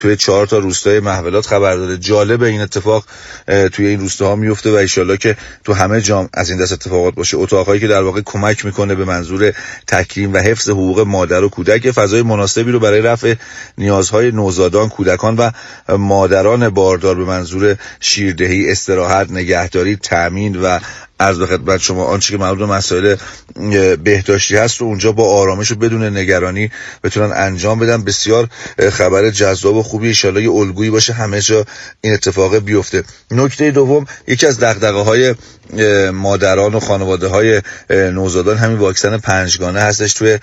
توی 4 تا روستای محولات خبر داده. جالب این اتفاق توی این روستاها میفته و انشالله که تو همه جام از این دست اتفاقات باشه. اتاقایی که در واقع کمک میکنه به منظور تکریم و حفظ حقوق مادر و کودک، فضای مناسبی رو برای رفع نیازهای نوزادان، کودکان و مادران باردار به منظور شیردهی، استراحت، نگهداری، تامین و عرض به خدمت شما آنچه که مربوط به مسائل بهداشتی هست رو اونجا با آرامش و بدون نگرانی بتونن انجام بدن. بسیار خبر جذاب و خوبی، ان شاءالله یه الگویی باشه همه جا این اتفاق بیفته. نکته دوم، یکی از دغدغه‌های مادران و خانواده‌های نوزادان همین واکسن 5گانه هستش. توی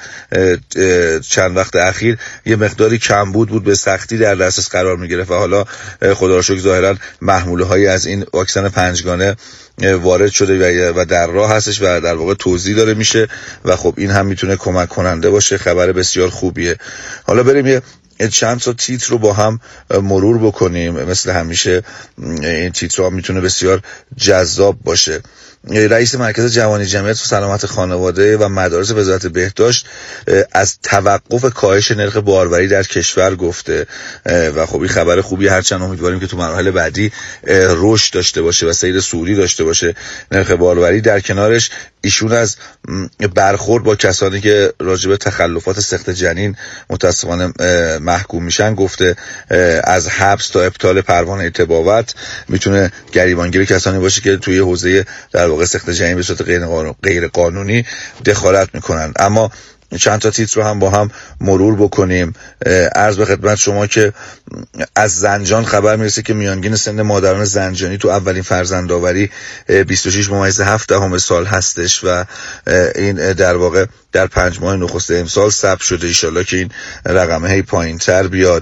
چند وقت اخیر یه مقداری کمبود بود، به سختی در دسترس قرار می‌گرفت و حالا خدا را شکر ظاهراً محموله‌هایی از این واکسن 5گانه وارد شده و در راه هستش و در واقع توزیع داره میشه و خب این هم میتونه کمک کننده باشه. خبر بسیار خوبیه. حالا بریم یه چند تا تیتر رو با هم مرور بکنیم. مثل همیشه این تیترها میتونه بسیار جذاب باشه. رئیس مرکز جوانی جمعیت و سلامت خانواده و مدارس وزارت بهداشت از توقف کاهش نرخ باروری در کشور گفته و خب این خبر خوبی، هرچند امیدواریم که تو مراحل بعدی رشد داشته باشه و سیر صعودی داشته باشه نرخ باروری. در کنارش ایشون از برخورد با کسانی که راجع به تخلفات سقط جنین متاسفانه محکوم میشن گفته. از حبس تا ابطال پروانه تباوت میتونه گریبانگیر کسانی باشه که توی حوزه در واقع سقط جنین به صورت غیر قانونی دخالت میکنن. اما چند تا تیتر رو هم با هم مرور بکنیم. عرض به خدمت شما که از زنجان خبر میرسه که میانگین سن مادران زنجانی تو اولین فرزندآوری 26.7 سال هستش و این در واقع در 5 ماه نخست امسال ثبت شده. ان شاءالله که این رقمه هی پایین‌تر بیاد.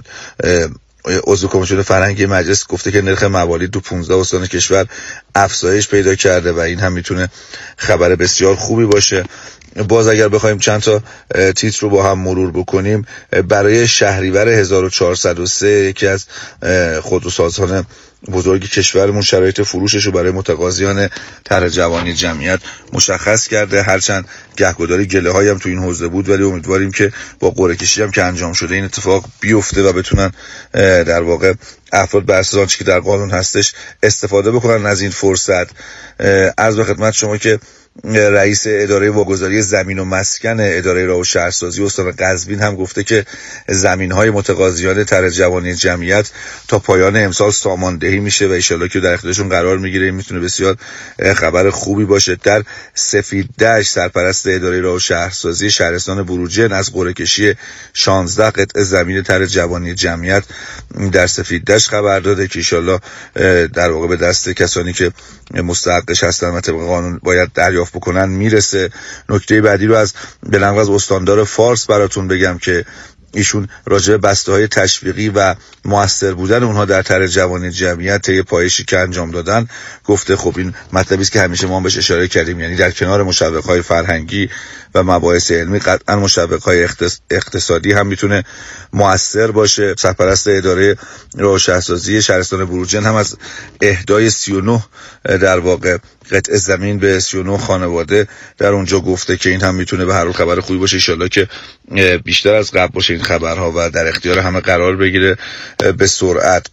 عضو کمیسیون فرهنگی مجلس گفته که نرخ موالید تو 15 استان کشور افزایش پیدا کرده و این هم میتونه خبر بسیار خوبی باشه. باز اگر بخوایم چند تا تیتر رو با هم مرور بکنیم، برای شهریور 1403 یکی از خودروسازان بزرگ کشورمون شرایط فروشش رو برای متقاضیان طرح جوانی جمعیت مشخص کرده. هرچند گهگداری گله هایی هم تو این حوزه بود، ولی امیدواریم که با قرعه کشی هم که انجام شده این اتفاق بیفته و بتونن در واقع افراد بر اساس آنچه که در قانون هستش استفاده بکنن از این فرصت. عرض به خدمت شما که رئیس اداره واگذاری زمین و مسکن اداره راه و شهرسازی استان قزوین هم گفته که زمین‌های متقاضیان طرح جوانی جمعیت تا پایان امسال ساماندهی میشه و ان شاءالله که در اختیارشون قرار میگیره. این میتونه بسیار خبر خوبی باشه. در سفیددشت سرپرست اداره راه و شهرسازی شهرستان بروجرد از قرعه کشی 16 قطعه زمین طرح جوانی جمعیت در سفیددشت خبر داده که ان شاءالله در واقع به دست کسانی که مستحقش هستن و طبق قانون باید دریافت بکنن میرسه. نکته بعدی رو از بلنگ از استاندار فارس براتون بگم که ایشون راجع به بسته‌های تشویقی و موثر بودن اونها در طرح جوانی جمعیت طی پایشی که انجام دادن گفته. خب این مطلبی است که همیشه ما بهش اشاره کردیم، یعنی در کنار مشوق‌های فرهنگی و مباحث علمی قطعا مشوق‌های اقتصادی هم میتونه موثر باشه. سرپرست اداره راه و شهرسازی شهرستان بروجرد هم از اهدای 39 در واقع قطعه زمین به 39 خانواده در اونجا گفته که این هم میتونه به هر حال خبر خوبی باشه. ان شاءالله که بیشتر از قبل باشه این خبرها و در اختیار همه قرار بگیره به سرعت.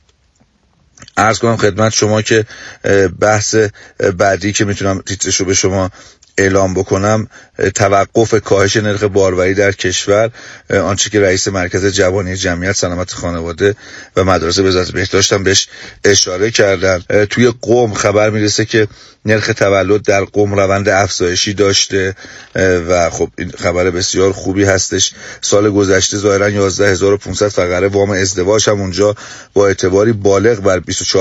عرض کنم خدمت شما که بحث بعدی که میتونم تیترشو به شما اعلام بکنم، توقف کاهش نرخ باروری در کشور، آنچه که رئیس مرکز جوانی جمعیت سلامت خانواده و مدارس وزارت بهداشت هم بهش اشاره کردن. توی قم خبر میرسه که نرخ تولد در قم روند افزایشی داشته و خب این خبر بسیار خوبی هستش. سال گذشته ظاهرا 11500 فقره وام ازدواج هم اونجا با اعتباری بالغ بر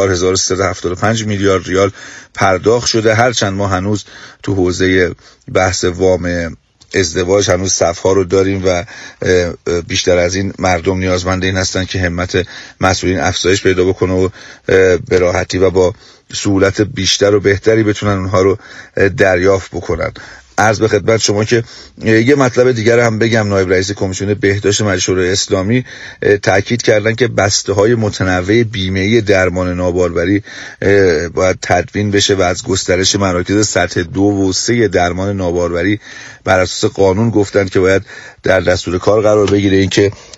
24375 میلیارد ریال پرداخت شده. هرچند ما هنوز تو حوزه بحث وام ازدواج هنوز صفها رو داریم و بیشتر از این مردم نیازمند این هستن که همت مسئولین افزایش پیدا بکنه و به راحتی و با سهولت بیشتر و بهتری بتونن اونها رو دریافت بکنن. عرض به خدمت شما که یه مطلب دیگر هم بگم. نایب رئیس کمیسیون بهداشت مجلس شورای اسلامی تاکید کردن که بسته‌های متنوع بیمه‌ای درمان ناباروری باید تدوین بشه و از گسترش مراکز سطح 2 و 3 درمان ناباروری بر اساس قانون گفتن که باید در دستور کار قرار بگیره. این که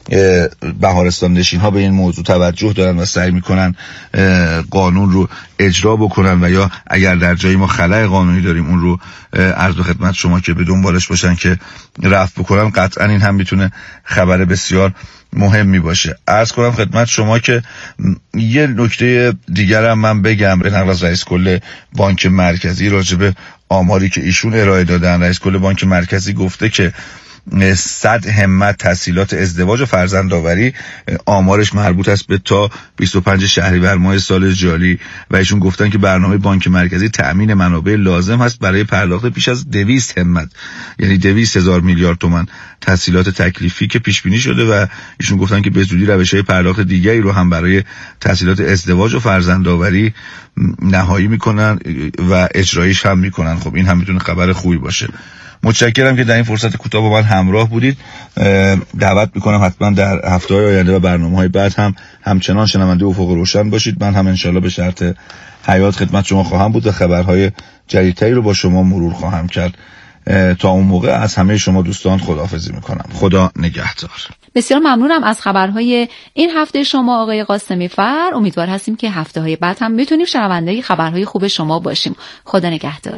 بهارستان نشین ها به این موضوع توجه دارن و سعی میکنن قانون رو اجرا بکنن و یا اگر در جایی ما خلأ قانونی داریم اون رو عرض خدمت شما که به دنبالش باشن که رفع بکنن. قطعا این هم میتونه خبر بسیار مهمی باشه. عرض کنم خدمت شما که یه نکته دیگر هم من بگم به نقل از رئیس کل بانک مرکزی راجع به آماری که ایشون ارائه دادن. رئیس کل بانک مرکزی گفته که 100 همت تسهیلات ازدواج و فرزندآوری آمارش مربوط است به تا 25 شهریور ماه سال جاری و ایشون گفتن که برنامه بانک مرکزی تأمین منابع لازم هست برای پرداخت بیش از 200 همت یعنی 200,000 میلیارد تومان تسهیلات تکلیفی که پیش بینی شده و ایشون گفتن که به زودی روش‌های پرداخت دیگری رو هم برای تسهیلات ازدواج و فرزندآوری نهایی میکنن و اجرایش هم میکنن. خب این هم میتونه خبر خوبی باشه. متشکرم که در این فرصت کوتاه با من همراه بودید. دعوت میکنم حتما در هفته‌های آینده و برنامه‌های بعد هم همچنان شنونده افق روشن باشید. من هم انشالله به شرط حیات خدمت شما خواهم بود و خبرهای جدیدتری رو با شما مرور خواهم کرد. تا اون موقع از همه شما دوستان خداحافظی میکنم. خدا نگهدار. بسیار ممنونم از خبرهای این هفته شما آقای قاسمی فر. امیدوار هستیم که هفته‌های بعد هم بتونیم شنونده خبرهای خوب شما باشیم. خدا نگهدار.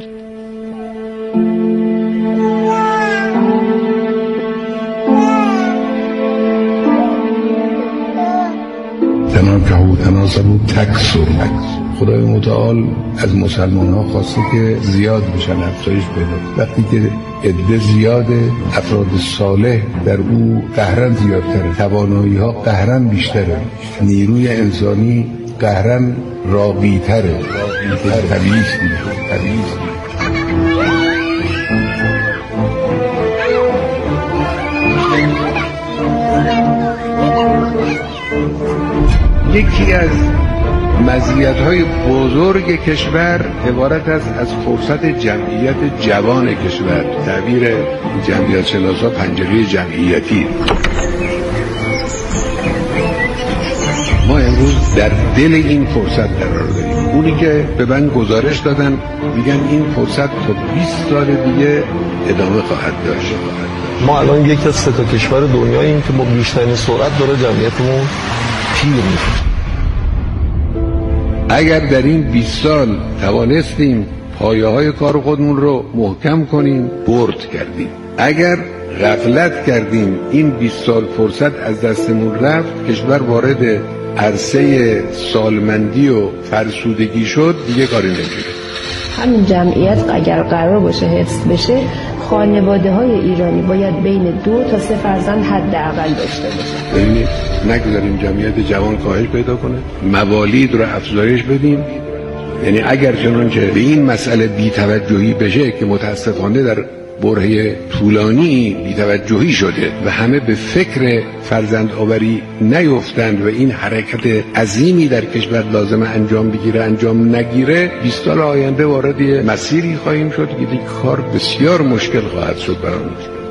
تناکحوا تناسبوا تکثروا. خدای متعال از مسلمان ها خواسته که زیاد بشن، افزایش پیدا. وقتی که عده زیاده، افراد صالح در او قهرن زیادتره، توانایی ها قهرن بیشتره، نیروی انسانی قهرن راقی‌تره. یکی از مزیت‌های بزرگ کشور عبارت است از فرصت جمعیت جوان کشور. تعبیر جمعیت شناسا پنجره جمعیتی. ما امروز در دل این فرصت قرار داریم. اونی که به من گزارش دادن میگن این فرصت تا 20 سال دیگه ادامه خواهد داشت. ما الان یکی از 3 کشور دنیاییم که با بیشترین سرعت داره جمعیتمون پیر میشه. اگر در این 20 سال توانستیم پایه‌های کار خودمون رو محکم کنیم، برد کردیم. اگر غفلت کردیم این 20 سال فرصت از دستمون رفت، کشور وارد عرصه سالمندی و فرسودگی شد، دیگه کاری نمیشه. همین جمعیت اگر قرار باشه حفظ بشه، خانواده‌های ایرانی باید بین 2 تا 3 فرزند حداقل داشته باشه. یعنی نگذاریم جمعیت جوان کاهش پیدا کنه، موالید رو افزایش بدیم. یعنی اگر چنانچه به این مسئله بی‌توجهی بشه که متاسفانه در برهه طولانی بی‌توجهی شده و همه به فکر فرزند آوری نیفتند و این حرکت عظیمی در کشور لازم انجام بگیره انجام نگیره، 20 سال آینده وارد مسیری خواهیم شد که دیگه کار بسیار مشکل خواهد شد برامون.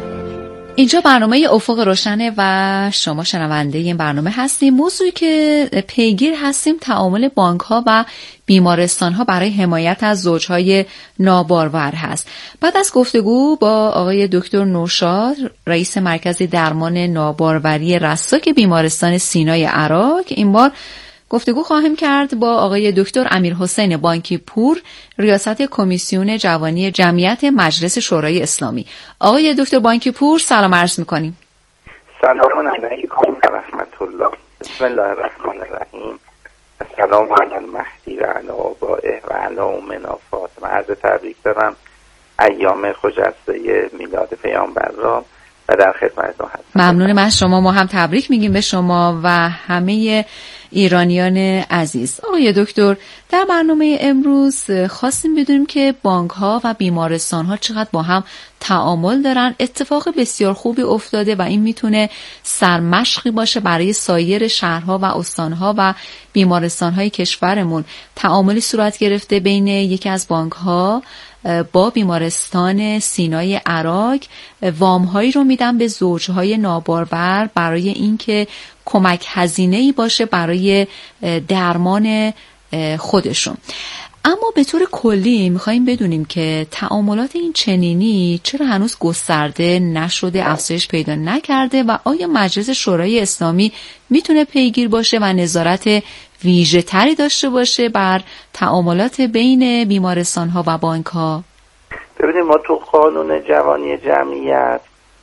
اینجا برنامه افق روشنه و شما شنونده این برنامه هستیم. موضوعی که پیگیر هستیم تعامل بانک‌ها و بیمارستان‌ها برای حمایت از زوج‌های نابارور هست. بعد از گفتگو با آقای دکتر نوشاد، رئیس مرکز درمان ناباروری رساک بیمارستان سینای عراق، این بار گفتگو خواهیم کرد با آقای دکتر امیرحسین بانکی پور، ریاست کمیسیون جوانی جمعیت مجلس شورای اسلامی. آقای دکتر بانکی پور سلام عرض می‌کنیم. سلام علیکم و رحمت الله. بسم الله الرحمن الرحیم. السلام علی المهدی و علی آبائه و علی امنا فاطمه. عرض تبریک دارم ایام خجسته میلاد پیامبر را و در خدمتتون هستم. ممنونم از شما. ما هم تبریک میگیم به شما و همه ایرانیان عزیز. آقای دکتر، در برنامه امروز خواستیم بدونیم که بانک‌ها و بیمارستان‌ها چقدر با هم تعامل دارن. اتفاق بسیار خوبی افتاده و این میتونه سرمشقی باشه برای سایر شهرها و استان‌ها و بیمارستان‌های کشورمون. تعاملی صورت گرفته بین یکی از بانک‌ها با بیمارستان سینای عراق، وام‌هایی رو میدن به زوجهای نابارور برای اینکه کمک هزینه‌ای باشه برای درمان خودشون. اما به طور کلی میخواییم بدونیم که تعاملات این چنینی چرا هنوز گسترده نشده، افزایش پیدا نکرده و آیا مجلس شورای اسلامی میتونه پیگیر باشه و نظارت ویژه تری داشته باشه بر تعاملات بین بیمارستان ها و بانک ها؟ ببینید، ما تو قانون جوانی جمعیت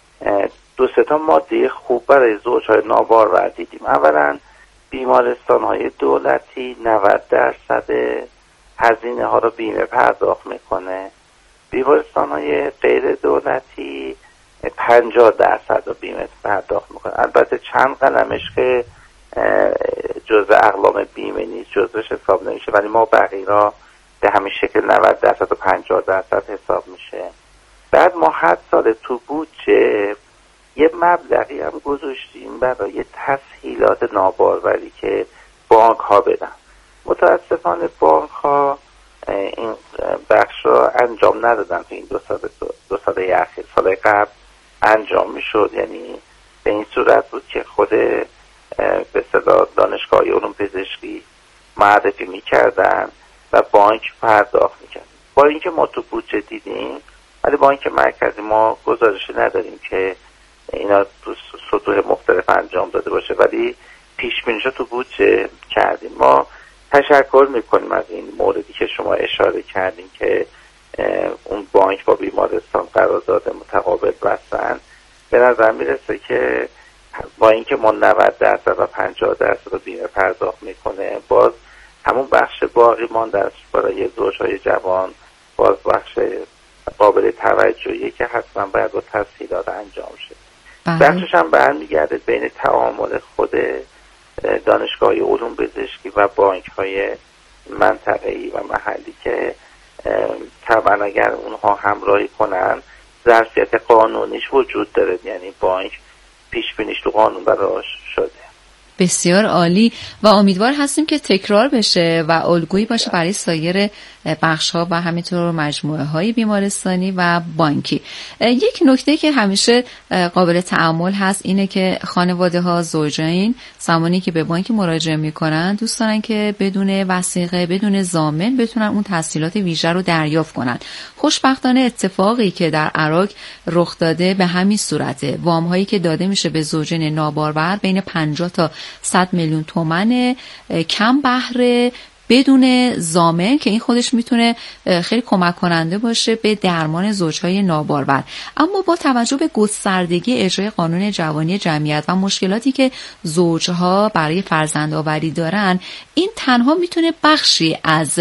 2-3 ماده خوب برای زوجهای نابارور دیدیم. اولا بیمارستان های دولتی 90% هزینه ها رو بیمه پرداخت میکنه، بیمارستان های غیر دولتی 50% رو بیمه پرداخت میکنه. البته چند قلمش که جزء اقلام بیمه نیست جزءش حساب نمیشه، ولی ما بقیه را به همین شکل 90% و 50% حساب میشه. بعد ما هر سال تو بودجه یه مبلغی هم گذاشتیم برای تسهیلات ناباروری که بانک ها بدن. متاسفانه بانک ها این بخش را انجام ندادن تو این 2 سال اخیر. سال قبل انجام میشد، یعنی به این صورت بود که خود به اصطلاح دانشگاه علوم پزشکی معرفی میکردن و بانک پرداخت میکرد. با اینکه ما تو بودجه دیدیم، ولی بانک مرکزی ما گزارشی نداریم که اینا تو سطوح مختلف انجام داده باشه، ولی پیش بینیشو تو بودجه کردیم. ما تشکر میکنیم از این موردی که شما اشاره کردین که اون بانک با بیمارستان قرارداد متقابل بستن. به نظر میرسه که با اینکه ما 90% و 50% رو بیمه پرداخت میکنه، باز همون بخش باقی مانده برای زوجهای جوان باز بخش قابل توجهیه که حتما باید با تسهیلات انجام شه. بخشش هم برمیگرده بین تعامل خود دانشگاه علوم پزشکی و بانک های منطقه‌ای و محلی که طبعا اگر اونها همراهی کنن ظرفیت قانونیش وجود داره، یعنی بانک پیش بینیش تو قانون براش شده. بسیار عالی و امیدوار هستیم که تکرار بشه و الگویی باشه برای سایر بخش‌ها و همینطور مجموعه‌های بیمارستانی و بانکی. یک نکته که همیشه قابل تأمل هست اینه که خانواده‌ها، زوجین زمانی که به بانک مراجعه می‌کنن دوست دارن که بدون وثیقه، بدون ضامن بتونن اون تسهیلات ویژه رو دریافت کنن. خوشبختانه اتفاقی که در عراق رخ داده به همین صورته. وام‌هایی که داده میشه به زوجین نابارور بین 50 تا 100 میلیون تومان کم بهره بدون ضامن که این خودش میتونه خیلی کمک کننده باشه به درمان زوجهای نابارور. اما با توجه به گستردگی اجرای قانون جوانی جمعیت و مشکلاتی که زوجها برای فرزندآوری دارن، این تنها میتونه بخشی از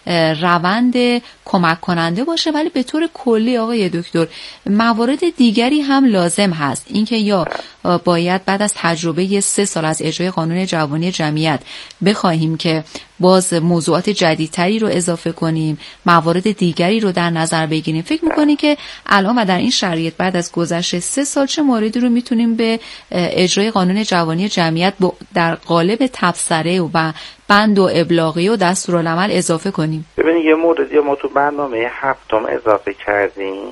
روند کمک کننده باشه، ولی به طور کلی آقای دکتر موارد دیگری هم لازم هست. اینکه یا باید بعد از تجربه 3 سال از اجرای قانون جوانی جمعیت بخواهیم که باز موضوعات جدیدتری رو اضافه کنیم، موارد دیگری رو در نظر بگیریم. فکر میکنی که الان و در این شرایط بعد از گذشت 3 سال چه موردی رو میتونیم به اجرای قانون جوانی جمعیت در قالب تبصره و بند و ابلاغی و دستورالعمل اضافه کنیم؟ ببینید، یه موردی ما تو برنامه 7 اضافه کردیم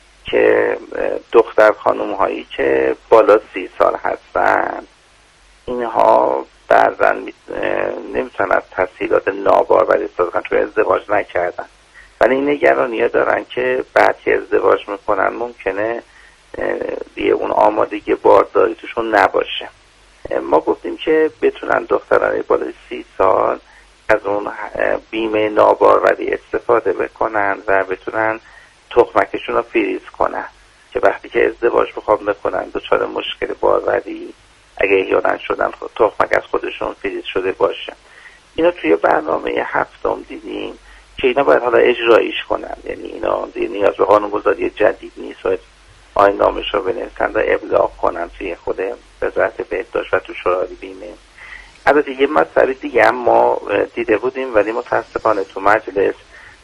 که دختر خانم هایی که بالا 30 سال هستن، اینها بعضا نمیتونن از تسهیلات ناباروری استفاده کنن چون ازدواج نکردن، ولی این نگرانی ها دارن که بعد که ازدواج میکنن ممکنه دیگه اون آمادگی بارداری توشون نباشه. ما گفتیم که بتونن دختران بالای 30 سال از اون بیمه ناباروری استفاده بکنن و بتونن تخمکشون رو فریز کنن که وقتی که ازدواج بکنن دچار مشکل باروری اگه احیانا شدن تخمک از خودشون فریز شده باشه. اینا توی برنامه 7 دیدیم که اینا باید حالا اجرایش کنن، یعنی اینا نیاز به قانون‌گذاری جدید نیست و آیین‌نامه‌ش رو بنویسن و ابلاغ کنن توی خود وزارت بهداشت و تو شورای بیمه. البته یه مسئله دیگه هم ما دیده بودیم ولی متاسفانه تو مجلس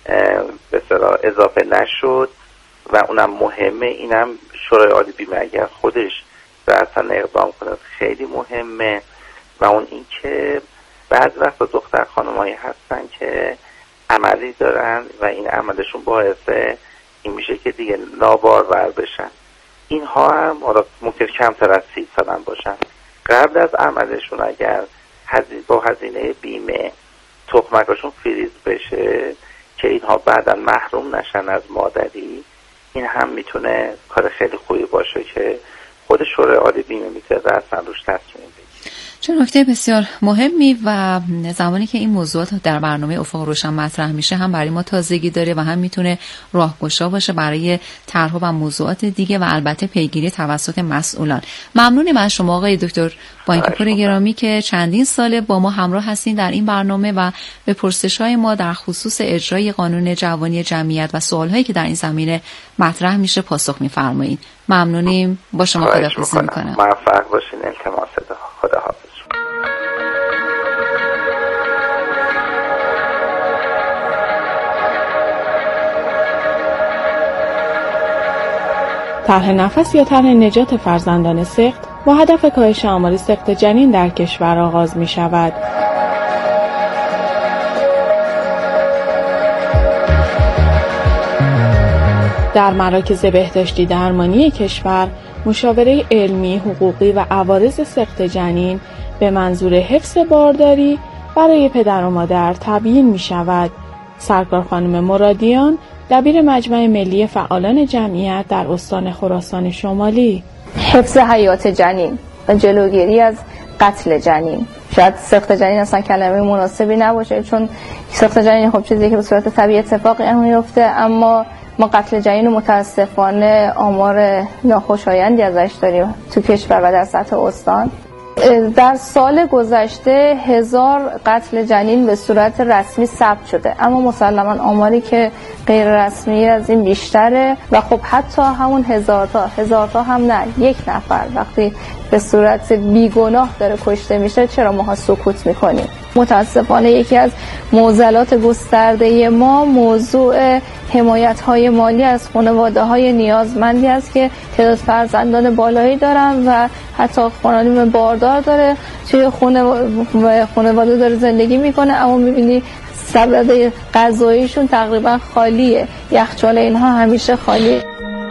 به اصطلاح اضافه نشد و اونم مهمه، اینم شورای عالی بیمه اگر خودش اصلا اقدام کنه خیلی مهمه، و اون این که بعض وقتا دختر خانمایی هستن که عملی دارن و این عملشون باعث این میشه که دیگه نابارور بشن. اینها هم ممکن کمتر از 30 سالن باشن، قبل از عملشون اگر با هزینه بیمه تخمکاشون فریز بشه، که اینها بعدا محروم نشن از مادری، این هم میتونه کار خیلی خوبی باشه که خود شورای عالی بیمه میتونه اصلا روش تصمیم بگیره. چون نکته بسیار مهمی و زمانی که این موضوعات در برنامه افق روشن مطرح میشه هم برای ما تازگی داره و هم میتونه راهگشا باشه برای طرح و موضوعات دیگه و البته پیگیری توسط مسئولان. ممنونیم از شما آقای دکتر بانکی‌پور گرامی که چندین ساله با ما همراه هستین در این برنامه و به پرسش‌های ما در خصوص اجرای قانون جوانی جمعیت و سوال‌هایی که در این زمینه مطرح میشه پاسخ می‌فرمایید. ممنونیم. با شما خداحافظی می‌کنم. موفق باشین. التماس خداحافظ. طرح نفس یا طرح نجات فرزندان سقط با هدف کاهش آمار سقط جنین در کشور آغاز می شود. در مراکز بهداشتی درمانی کشور مشاوره علمی، حقوقی و عوارض سقط جنین به منظور حفظ بارداری برای پدر و مادر تبیین می شود. سرکار خانم مرادیان، دبیر مجمع ملی فعالان جمعیت در استان خراسان شمالی: حفظ حیات جنین و جلوگیری از قتل جنین. شاید سقط جنین اصلا کلمه مناسبی نباشه، چون سقط جنین خب چیزی که به صورت طبیعی اتفاقی میفته، اما ما قتل جنین متاسفانه آمار ناخوشایندی ازش داریم تو کشور و در سطح استان. در سال گذشته 1000 قتل جنین به صورت رسمی ثبت شده، اما مسلماً آماری که غیر رسمی از این بیشتره و خب حتی همون 1000 تا هم نه، یک نفر وقتی به صورت بیگناه داره کشته میشه چرا ماها سکوت میکنیم؟ متاسفانه یکی از معضلات گسترده ما موضوع حمایت‌های مالی از خانواده‌های نیازمندی است که تعداد فرزندان بالایی دارن و حتی خانم باردار داره، توی خانواده داره زندگی میکنه، اما میبینی سبد غذاییشون تقریبا خالیه، یخچال اینها همیشه خالیه.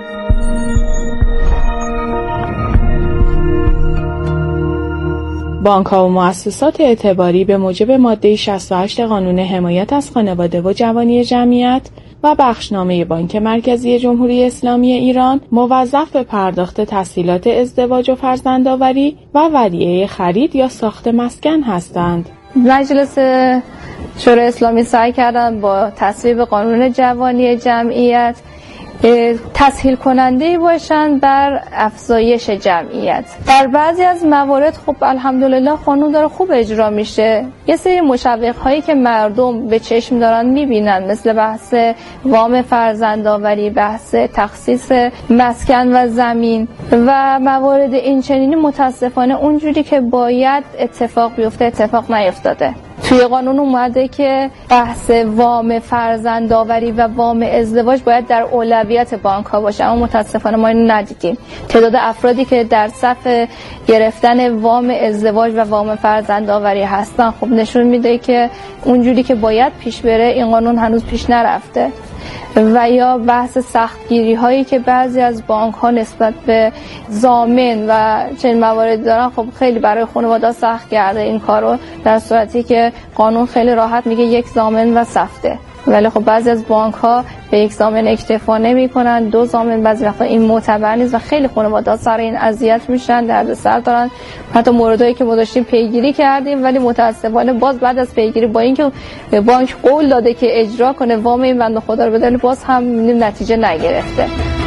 بانک‌ها و مؤسسات اعتباری به موجب ماده 68 قانون حمایت از خانواده و جوانی جمعیت و بخشنامه بانک مرکزی جمهوری اسلامی ایران موظف به پرداخت تسهیلات ازدواج و فرزندآوری و ودیعه خرید یا ساخت مسکن هستند. مجلس شورای اسلامی سعی کردن با تصویب قانون جوانی جمعیت تسهیل کننده باشن بر افزایش جمعیت. در بعضی از موارد خب الحمدلله قانون داره خوب اجرا میشه. یه سری مشوق هایی که مردم به چشم دارن میبینن، مثل بحث وام فرزندآوری، بحث تخصیص مسکن و زمین و موارد این چنینی، متاسفانه اونجوری که باید اتفاق بیفته اتفاق نیفتاده. توی قانون اومده که بحث وام فرزندآوری و وام ازدواج باید در اولویت بانک ها باشه، اما متاسفانه ما اینو ندیدیم. تعداد افرادی که در صف گرفتن وام ازدواج و وام فرزندآوری هستن خب نشون میده که اونجوری که باید پیش بره این قانون هنوز پیش نرفته. و یا بحث سختگیری هایی که بعضی از بانک ها نسبت به ضامن و چنین مواردی دارن، خب خیلی برای خانواده سخت کرده این کارو، در صورتی که قانون خیلی راحت میگه یک ضامن و سفته، ولی خب بعضی از بانک ها به یک ضامن اکتفا نمی‌کنن، 2 ضامن بعضی وقتا این معتبر نیست و خیلی خانواده سر این اذیت میشن، دردسر دارن. حتی موردایی که ما داشتیم پیگیری کردیم، ولی متاسفانه باز بعد از پیگیری با اینکه بانک قول داده که اجرا کنه وام این بنده خدا رو بده، باز هم نتیجه نگرفته.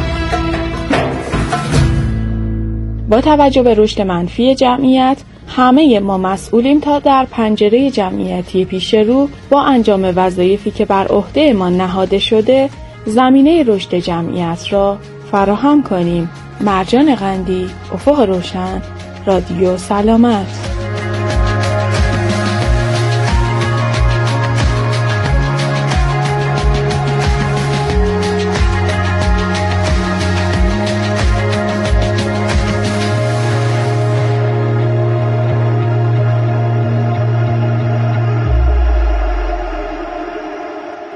با توجه به رشد منفی جمعیت، همه ما مسئولیم تا در پنجره جمعیتی پیش رو با انجام وظایفی که بر عهده ما نهاده شده زمینه رشد جمعیت را فراهم کنیم. مرجان قندی، افق روشن، رادیو سلامت.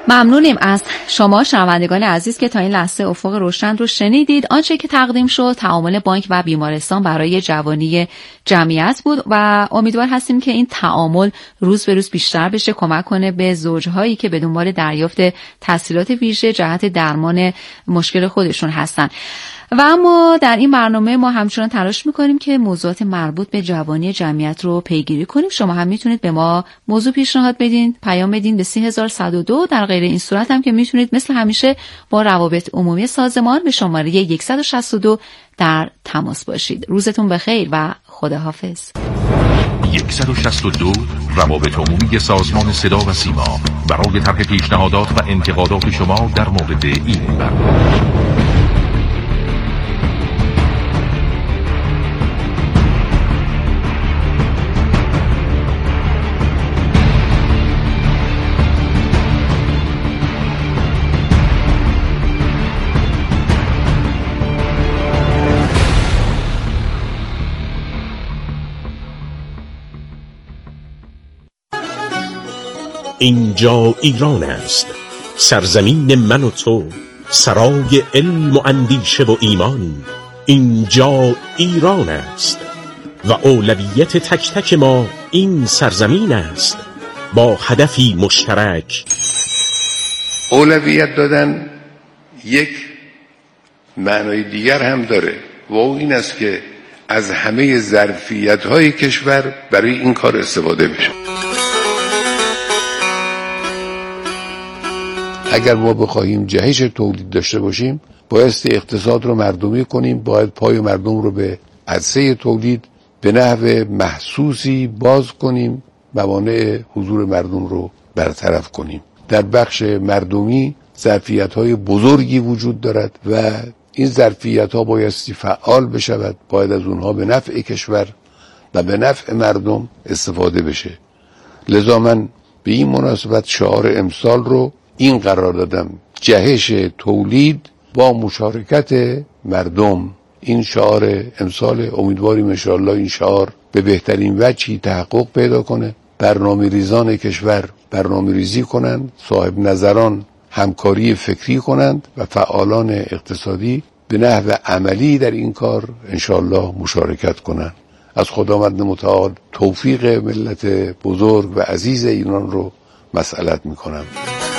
ممنونیم از شما شنوندگان عزیز که تا این لحظه افق روشن رو شنیدید. آنچه که تقدیم شد تعامل بانک و بیمارستان برای جوانی جمعیت بود و امیدوار هستیم که این تعامل روز به روز بیشتر بشه، کمک کنه به زوجهایی که به دنبال دریافت تسهیلات ویژه جهت درمان مشکل خودشون هستن. و اما در این برنامه ما همچنان تلاش میکنیم که موضوعات مربوط به جوانی جمعیت رو پیگیری کنیم. شما هم میتونید به ما موضوع پیشنهاد بدین، پیام بدین به 30102. در غیر این صورت هم که میتونید مثل همیشه با روابط عمومی سازمان به شماره 162 در تماس باشید. روزتون بخیر و خداحافظ. 162 روابط عمومی سازمان صدا و سیما برای طرح پیشنهادات و انتقادات شما در مورد این برنامه. اینجا ایران است، سرزمین من و تو، سرای علم و اندیشه و ایمان. اینجا ایران است و اولویت تک تک ما این سرزمین است، با هدفی مشترک. اولویت دادن یک معنای دیگر هم داره و اون این است که از همه ظرفیت‌های کشور برای این کار استفاده بشه. اگر ما بخواهیم جهش تولید داشته باشیم، بایستی اقتصاد رو مردمی کنیم، باید پای مردم رو به عرصه تولید به نحو محسوسی باز کنیم، موانع حضور مردم رو برطرف کنیم. در بخش مردمی ظرفیت‌های بزرگی وجود دارد و این ظرفیت‌ها بایستی فعال بشود، باید از اونها به نفع کشور و به نفع مردم استفاده بشه. لذا من به این مناسبت شعار امسال رو این قرار دادم: جهش تولید با مشارکت مردم. این شعار امسال، امیدواریم انشاءالله این شعار به بهترین وجهی تحقق پیدا کنه. برنامه ریزان کشور برنامه ریزی کنند، صاحب نظران همکاری فکری کنند و فعالان اقتصادی به نحو عملی در این کار انشاءالله مشارکت کنند. از خداوند متعال توفیق ملت بزرگ و عزیز ایران رو مسئلت میکنم.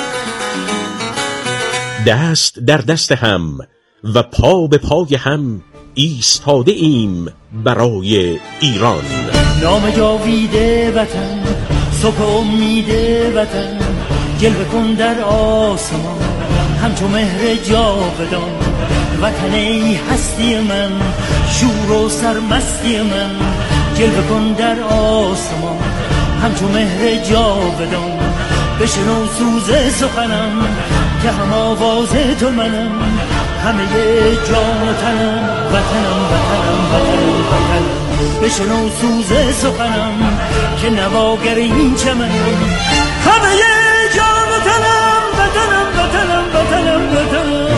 دست در دست هم و پا به پای هم ایستاده ایم برای ایران. نام جاویده وطن، صبح امید وطن، جلوه کن در آسمان همچو مهر جاودان. وطن ای هستی من، شور و سرمستی من، جلوه کن در آسمان همچو مهر جاودان. بشنو سوز سخنم که هم آواز تو منم، همه جان و تنم، وطنم وطنم وطنم وطنم. بشنو سوز سخنم که نواگر این چمنم، همه جان و تنم، وطنم وطنم وطنم وطنم.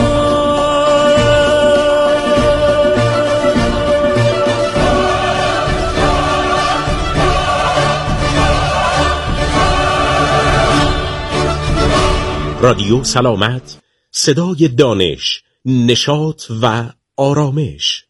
رادیو سلامت، صدای دانش، نشاط و آرامش.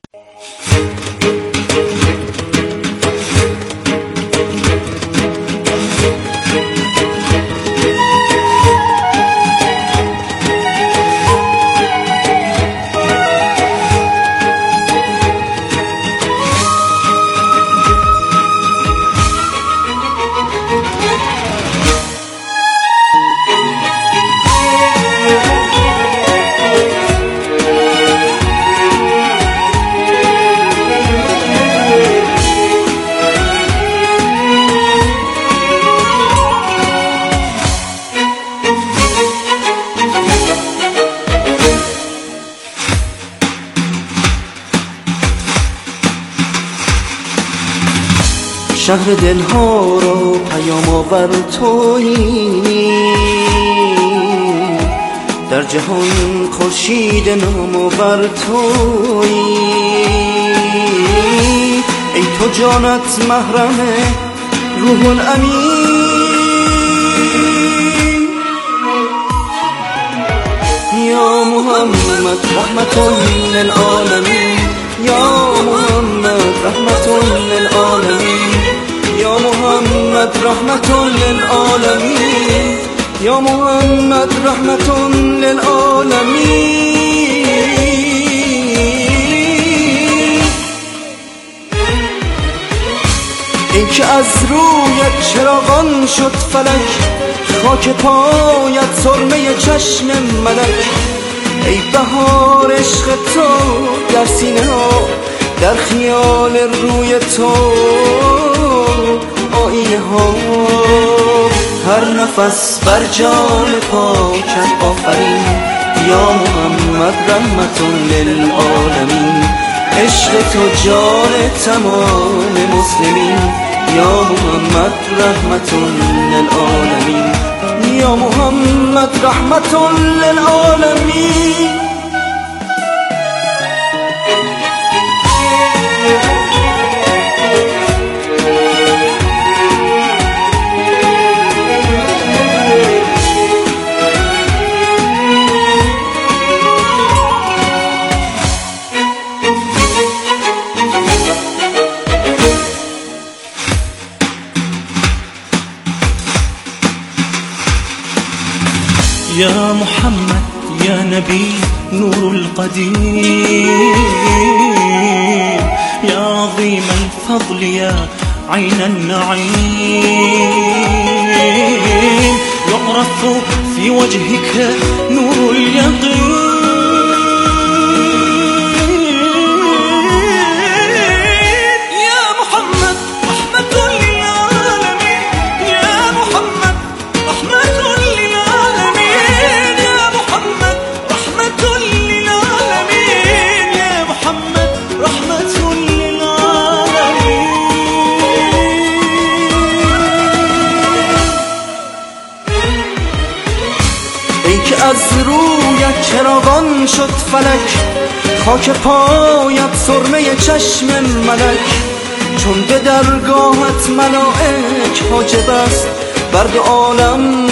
شهر دلها را پیام آور تویی، در جهان خورشید نام آور تویی. ای تو جانت محرم روح الامین، للعالمین یا محمد رحمت للعالمین. این که از رویت چراغان شد فلک، خاک پایت سرمه چشم ملک. ای بهار عشق تو در سینه ها، در خیال روی تو آینه ها. هر نفس بر جان پاکت آفرین یا محمد رحمت للعالمین. عشق تو جان تمام مسلمین یا محمد رحمت للعالمین. یا محمد رحمت للعالمین. يا محمد يا نبي نور القديم، يا عظيم الفضل يا عين النعيم. يعرف في وجهك نور اليقين. يا محمد رحمة للعالمين، يا محمد رحمة از رویت چراغان شد فلک، خاک پایت سرمه چشم ملک. چون به درگاهت ملائک حاجب است، بر دو عالم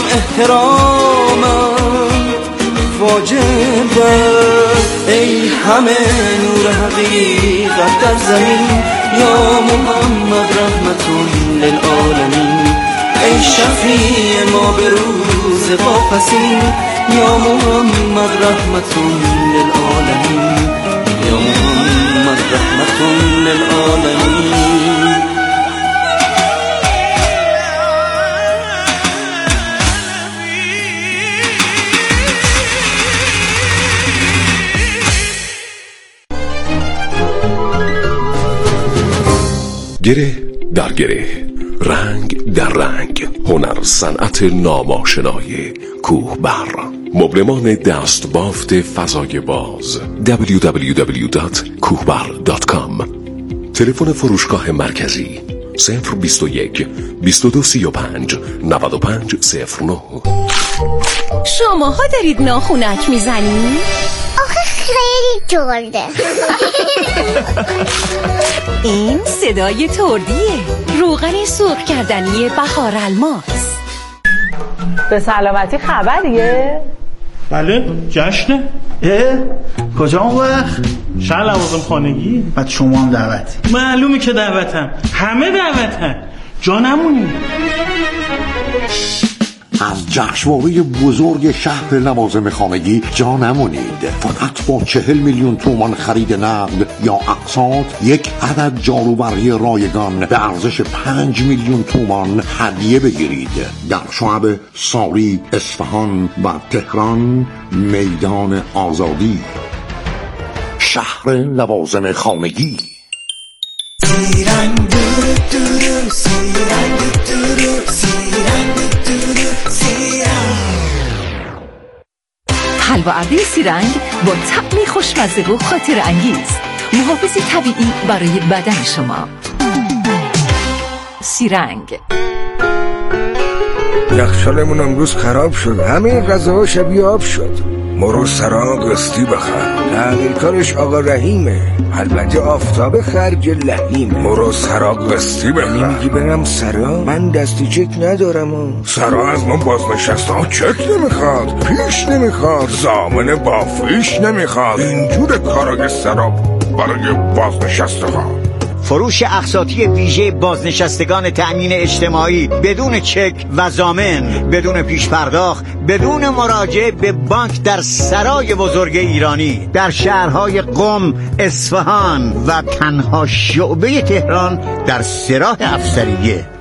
احترامم واجب است. ای همه نور حقیقت در زمین یا محمد رحمت للعالمین. ای شفیع ما به روز واپسین یا محمد رحمت للعالمین. یا محمد رحمت للعالمین. گره در گره، رنگ در رنگ، هنر صنعت ناماشنای کوهبر. مبلمان دست بافت فضای باز www.kuhbar.com. تلفن فروشگاه مرکزی 021 2235 9509. شماها دارید ناخونک میزنید؟ آخه خیلی جرده. این صدای تردیه، روغن سرخ کردنی بهار الماس. به سلامتی خبریه؟ بله جشنه. کجا اون وقت؟ شهر لوازم خانگی. بعد شما هم دعوتی؟ معلومه که دعوتم، همه دعوتن، جا نمونی. از جشنواره بزرگ شهر لوازم خانگی جا نمونید. فقط با 40 میلیون تومان خرید نقد یا اقساط یک عدد جاروبرقی رایگان به ارزش 5 میلیون تومان هدیه بگیرید. در شعب ساری، اصفهان و تهران، میدان آزادی. شهر لوازم خانگی. حلوا ارده سیرنگ با طعمی خوشمزه و خاطر انگیز، محافظ طبیعی برای بدن شما. سیرنگ. یخچالمون امروز خراب شد، همه غذاها شبیه آب شد. مرو سرا قسطی بخر، تحویلکارش آقا رحیمه، البته آفتاب خرج لحیم. مرو سرا قسطی بخر. میگی برم سرا؟ من دستی چک ندارم. سرا از ما بازنشسته ها چک نمیخواد، پیش نمیخواد، ضامن بافیش نمیخواد. اینجور کارای سرا برای بازنشسته ها. فروش اقساطی ویژه بازنشستگان تأمین اجتماعی بدون چک و ضامن، بدون پیش پرداخت، بدون مراجعه به بانک در سرای بزرگ ایرانی در شهرهای قم، اصفهان و تنها شعبه تهران در سراح افسریه.